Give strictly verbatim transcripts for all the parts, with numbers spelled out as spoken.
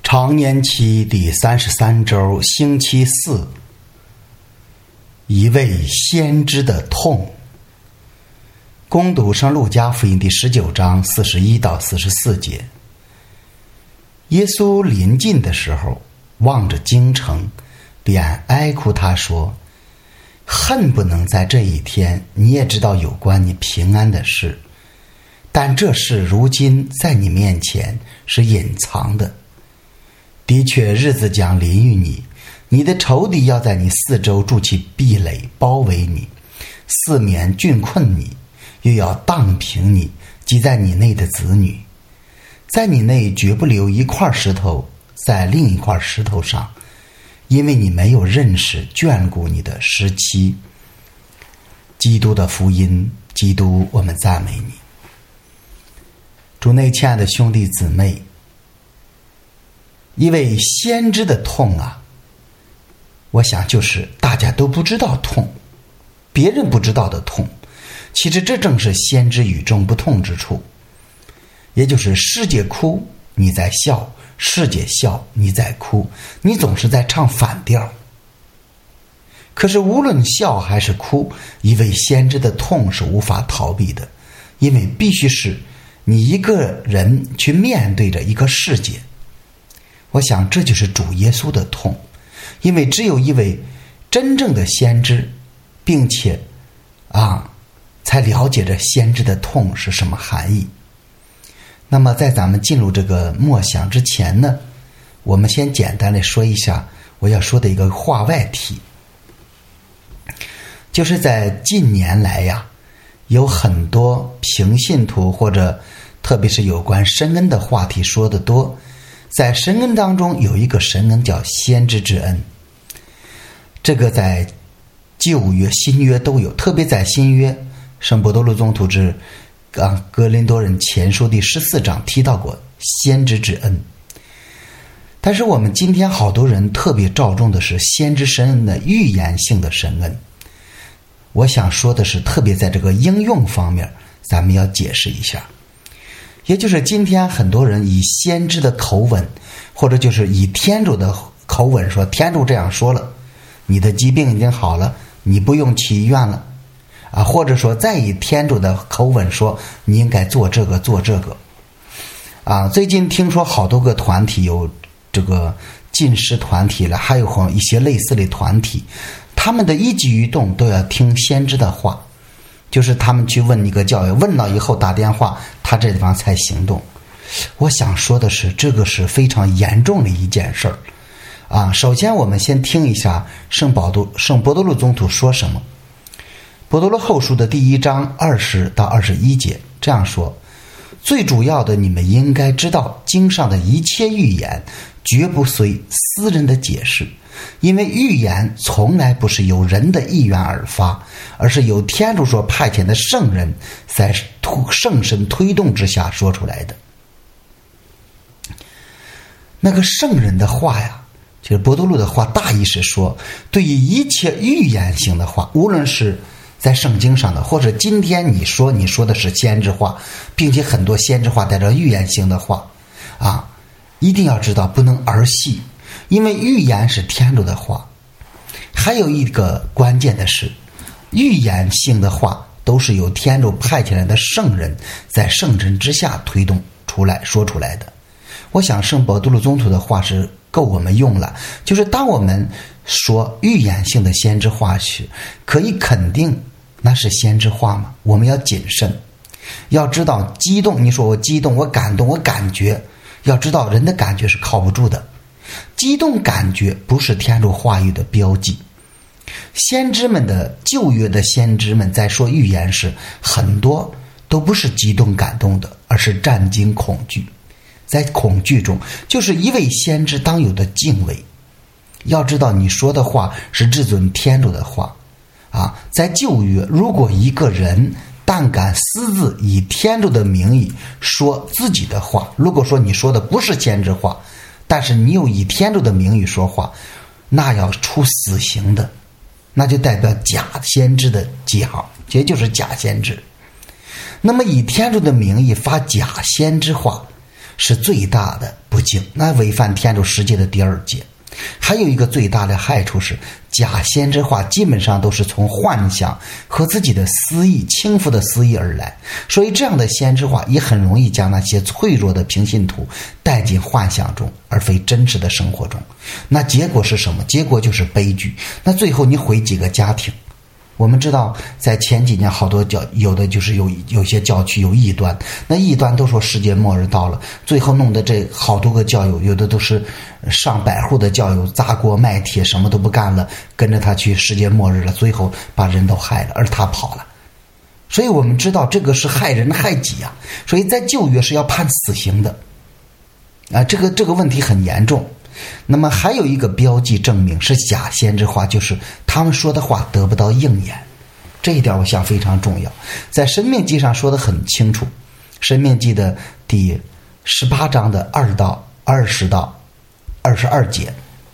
常年期第三十三周，星期四，一位先知的痛。攻读圣路加福音第十九章四十一到四十四节。耶稣临近的时候，望着京城，便哀哭他说：恨不能在这一天你也知道有关你平安的事，但这事如今在你面前是隐藏的。的确，日子将临于你，你的仇敌要在你四周筑起壁垒，包围你，四面峻困你，又要荡平你及在你内的子女。在你内绝不留一块石头在另一块石头上，因为你没有认识眷顾你的时期。基督的福音，基督，我们赞美你。主内亲爱的兄弟姊妹，一位先知的痛啊，我想就是大家都不知道痛，别人不知道的痛。其实这正是先知与众不同之处，也就是世界哭你在笑，世界笑你在哭，你总是在唱反调。可是无论笑还是哭，一位先知的痛是无法逃避的，因为必须是你一个人去面对着一个世界。我想这就是主耶稣的痛，因为只有一位真正的先知，并且啊，才了解着先知的痛是什么含义。那么在咱们进入这个默想之前呢，我们先简单的说一下我要说的一个话外题，就是在近年来呀，有很多平信徒或者特别是有关神恩的话题说得多。在神恩当中有一个神恩叫先知之恩，这个在旧约新约都有，特别在新约圣伯多禄宗徒之啊哥林多人前书第十四章提到过先知之恩。但是我们今天好多人特别照重的是先知神恩的预言性的神恩。我想说的是，特别在这个应用方面咱们要解释一下，也就是今天很多人以先知的口吻，或者就是以天主的口吻说，天主这样说了，你的疾病已经好了，你不用去医院了啊，或者说再以天主的口吻说，你应该做这个做这个啊。最近听说好多个团体有这个禁食团体了，还有一些类似的团体，他们的一举一动都要听先知的话，就是他们去问一个教育，问了以后打电话，他这地方才行动。我想说的是，这个是非常严重的一件事儿啊。首先我们先听一下圣保多圣伯多禄宗徒说什么。伯多禄后书的第一章二十到二十一节这样说：最主要的，你们应该知道，经上的一切预言绝不随私人的解释，因为预言从来不是由人的意愿而发，而是由天主所派遣的圣人在圣神推动之下说出来的。那个圣人的话呀，就是伯多禄的话，大意是说，对于一切预言性的话，无论是在圣经上的，或者今天你说你说的是先知话，并且很多先知话带着预言性的话啊，一定要知道不能儿戏，因为预言是天主的话。还有一个关键的是，预言性的话都是由天主派遣来的圣人在圣神之下推动出来说出来的。我想圣伯多禄宗徒的话是够我们用了，就是当我们说预言性的先知话时，可以肯定那是先知话吗？我们要谨慎，要知道激动，你说我激动，我感动，我感觉，要知道人的感觉是靠不住的，激动感觉不是天主话语的标记。先知们的旧约的先知们在说预言时，很多都不是激动感动的，而是战惊恐惧。在恐惧中，就是一位先知当有的敬畏。要知道你说的话是至尊天主的话啊。在旧约，如果一个人但敢私自以天主的名义说自己的话，如果说你说的不是先知话，但是你又以天主的名义说话，那要处死刑的，那就代表假先知的记号，也就是假先知。那么以天主的名义发假先知话， 是最大的不敬，那违反天主十诫的第二诫。还有一个最大的害处是，假先知话基本上都是从幻想和自己的私意、轻浮的私意而来，所以这样的先知话也很容易将那些脆弱的平信徒带进幻想中，而非真实的生活中。那结果是什么？结果就是悲剧。那最后你毁几个家庭？我们知道在前几年好多教有的就是有有些教区有异端，那异端都说世界末日到了，最后弄得这好多个教友，有的都是上百户的教友砸锅卖铁什么都不干了，跟着他去世界末日了，最后把人都害了，而他跑了。所以我们知道这个是害人害己啊，所以在旧约是要判死刑的啊，这个这个问题很严重。那么还有一个标记证明是假先知话，就是他们说的话得不到应验，这一点我想非常重要。在申命记上说得很清楚，申命记的第十八章的二到二十到二十二节，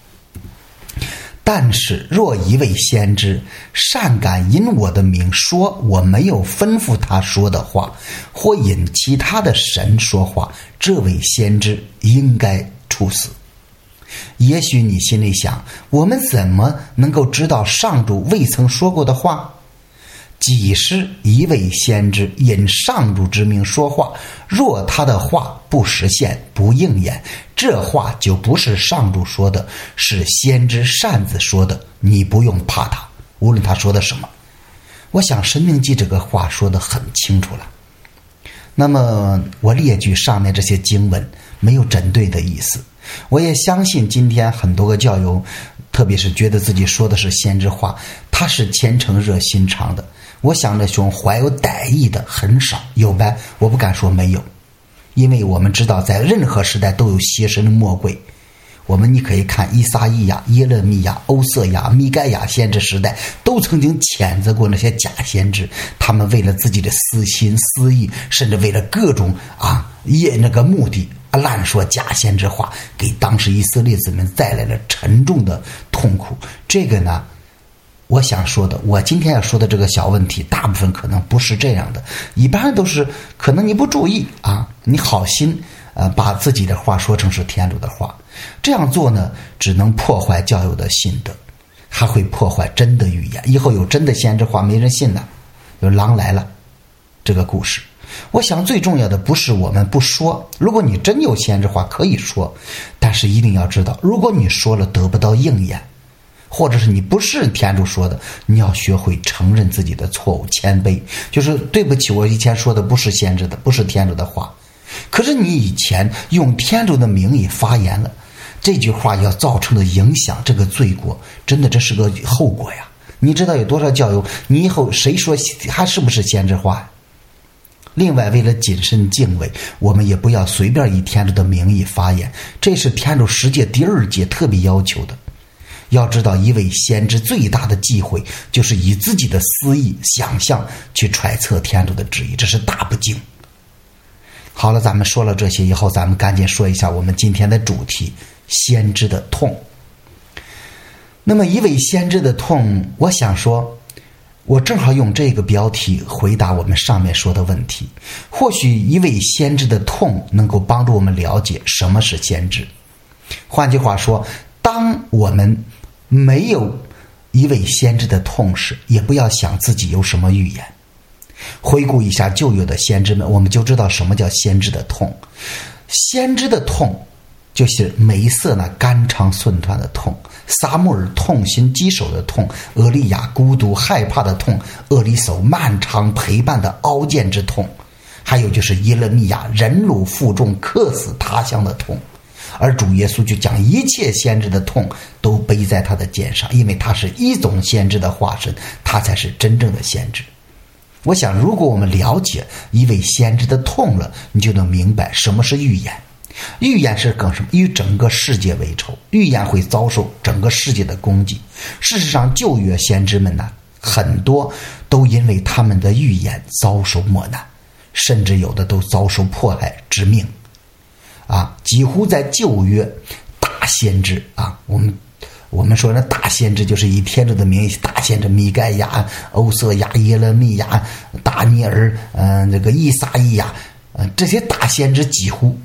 但是若一位先知擅敢因我的名说我没有吩咐他说的话，或引其他的神说话，这位先知应该处死。也许你心里想，我们怎么能够知道上主未曾说过的话？几时一位先知引上主之名说话，若他的话不实现不应验，这话就不是上主说的，是先知擅自说的，你不用怕他，无论他说的什么。我想申命记这个话说得很清楚了。那么我列举上面这些经文没有针对的意思，我也相信今天很多个教友，特别是觉得自己说的是先知话，他是虔诚热心肠的。我想这种怀有歹意的很少，有呗？我不敢说没有，因为我们知道在任何时代都有邪神的魔鬼。我们你可以看以撒意亚、耶勒米亚、欧瑟亚、米盖亚先知时代，都曾经谴责过那些假先知，他们为了自己的私心私意，甚至为了各种啊也那个目的乱说假先知话，给当时以色列子民带来了沉重的痛苦。这个呢，我想说的，我今天要说的这个小问题，大部分可能不是这样的，一般都是可能你不注意啊，你好心呃把自己的话说成是天主的话，这样做呢，只能破坏教友的信德，还会破坏真的预言。以后有真的先知话没人信了，有狼来了这个故事。我想最重要的不是我们不说，如果你真有先知话可以说，但是一定要知道，如果你说了得不到应验，或者是你不是天主说的，你要学会承认自己的错误，谦卑，就是对不起，我以前说的不是先知的，不是天主的话，可是你以前用天主的名义发言了，这句话要造成的影响，这个罪过真的这是个后果呀。你知道有多少教友，你以后谁说他是不是先知话呀？另外，为了谨慎敬畏，我们也不要随便以天主的名义发言，这是天主十诫第二诫特别要求的。要知道，一位先知最大的忌讳就是以自己的私意想象去揣测天主的旨意，这是大不敬。好了，咱们说了这些以后，咱们赶紧说一下我们今天的主题，先知的痛。那么一位先知的痛，我想说，我正好用这个标题回答我们上面说的问题。或许一位先知的痛能够帮助我们了解什么是先知。换句话说，当我们没有一位先知的痛时，也不要想自己有什么预言。回顾一下旧有的先知们，我们就知道什么叫先知的痛。先知的痛就是梅瑟那肝肠寸断的痛，撒母耳痛心疾首的痛，俄利亚孤独害怕的痛，厄里叟漫长陪伴的凹剑之痛，还有就是耶勒米亚忍辱负重客死他乡的痛。而主耶稣就将一切先知的痛都背在他的肩上，因为他是一种先知的化身，他才是真正的先知。我想如果我们了解一位先知的痛了，你就能明白什么是预言。预言是跟什么？与整个世界为仇，预言会遭受整个世界的攻击。事实上旧约先知们呢，很多都因为他们的预言遭受磨难，甚至有的都遭受迫害致命啊！几乎在旧约大先知啊，我们我们说那大先知就是以天主的名义，大先知米盖亚、欧瑟亚、耶勒米亚、达尼尔，嗯、呃，这个以撒意亚，呃，这些大先知几乎都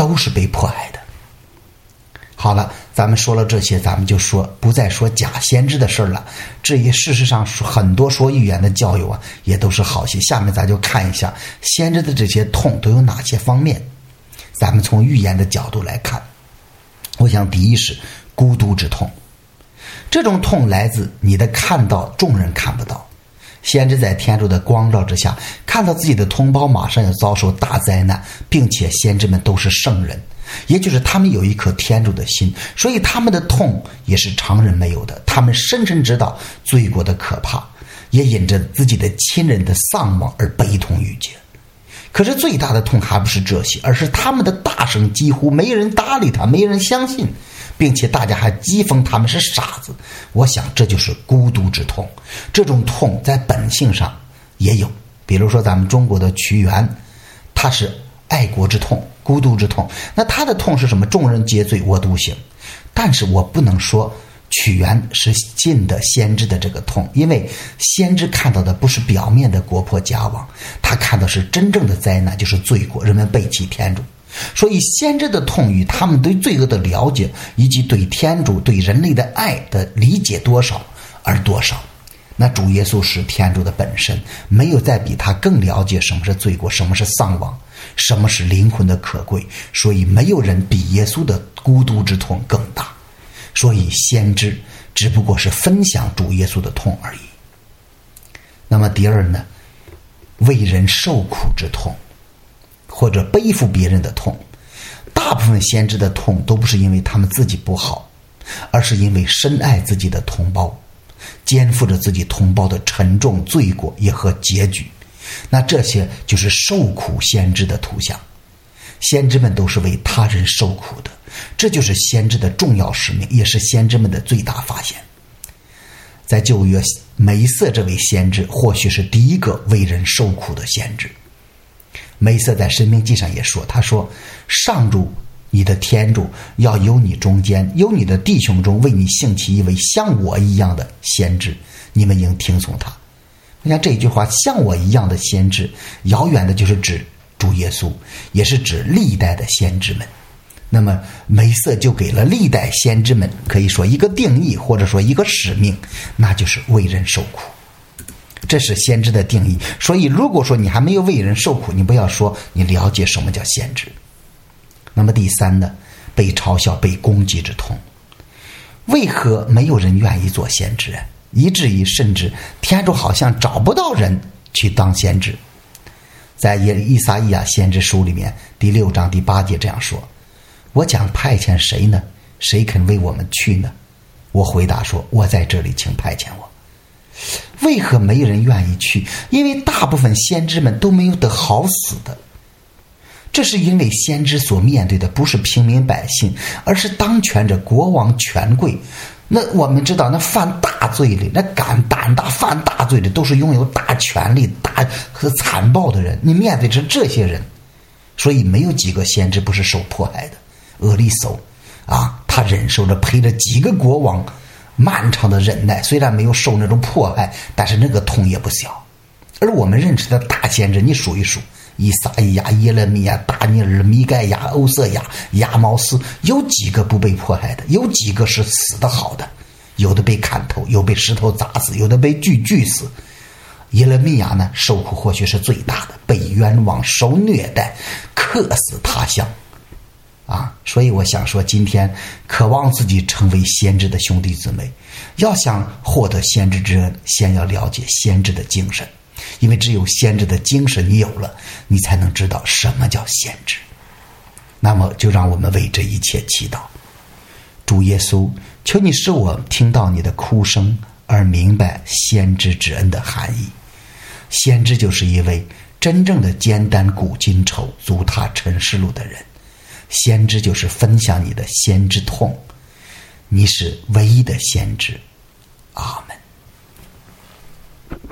都是被迫害的。好了，咱们说了这些，咱们就说不再说假先知的事了。至于事实上很多说预言的教友啊，也都是好些。下面咱就看一下先知的这些痛都有哪些方面。咱们从预言的角度来看，我想第一是孤独之痛。这种痛来自你的看到众人看不到。先知在天主的光照之下，看到自己的同胞马上要遭受大灾难，并且先知们都是圣人，也就是他们有一颗天主的心，所以他们的痛也是常人没有的。他们深深知道罪过的可怕，也因着自己的亲人的丧亡而悲痛欲绝。可是最大的痛还不是这些，而是他们的大声疾呼，没人搭理他，没人相信，并且大家还讥讽他们是傻子。我想这就是孤独之痛。这种痛在本性上也有，比如说咱们中国的屈原，他是爱国之痛，孤独之痛。那他的痛是什么？众人皆醉我独醒。但是我不能说屈原是信的先知的这个痛，因为先知看到的不是表面的国破家亡，他看到是真正的灾难，就是罪过，人们背弃天主。所以先知的痛与他们对罪恶的了解，以及对天主对人类的爱的理解多少而多少。那主耶稣是天主的本身，没有再比他更了解什么是罪过，什么是丧亡，什么是灵魂的可贵。所以没有人比耶稣的孤独之痛更大。所以先知只不过是分享主耶稣的痛而已。那么第二呢，为人受苦之痛，或者背负别人的痛。大部分先知的痛都不是因为他们自己不好，而是因为深爱自己的同胞，肩负着自己同胞的沉重罪过也和结局。那这些就是受苦先知的图像。先知们都是为他人受苦的，这就是先知的重要使命，也是先知们的最大发现。在旧约，梅瑟这位先知或许是第一个为人受苦的先知。梅瑟在申命记上也说，他说，上主你的天主要由你中间，由你的弟兄中为你兴起一位像我一样的先知，你们应听从他。你看这一句话，像我一样的先知，遥远的就是指主耶稣，也是指历代的先知们。那么梅瑟就给了历代先知们可以说一个定义，或者说一个使命，那就是为人受苦。这是先知的定义。所以如果说你还没有为人受苦，你不要说你了解什么叫先知。那么第三呢，被嘲笑被攻击之痛。为何没有人愿意做先知啊？以至于甚至天主好像找不到人去当先知。在以撒意亚先知书里面第六章第八节这样说，我将派遣谁呢？谁肯为我们去呢？我回答说，我在这里，请派遣我。为何没人愿意去？因为大部分先知们都没有得好死的。这是因为先知所面对的不是平民百姓，而是当权者国王权贵。那我们知道，那犯大罪的，那敢胆大犯大罪的，都是拥有大权力大和残暴的人。你面对着这些人，所以没有几个先知不是受迫害的。俄利叟啊，他忍受着陪着几个国王漫长的忍耐，虽然没有受那种迫害，但是那个痛也不小。而我们认识的大先知，你数一数，以撒意亚、耶勒米亚、大尼尔、米盖亚、欧瑟亚、亚毛斯，有几个不被迫害的？有几个是死得好的？有的被砍头，有被石头砸死，有的被锯锯死。耶勒米亚呢，受苦或许是最大的，被冤枉、受虐待、客死他乡啊！所以我想说，今天渴望自己成为先知的兄弟姊妹，要想获得先知之恩，先要了解先知的精神。因为只有先知的精神你有了，你才能知道什么叫先知。那么就让我们为这一切祈祷。主耶稣，求你使我听到你的哭声，而明白先知之恩的含义。先知就是一位真正的肩担古今愁，足踏尘世路的人。先知就是分享你的先知痛，你是唯一的先知。阿们。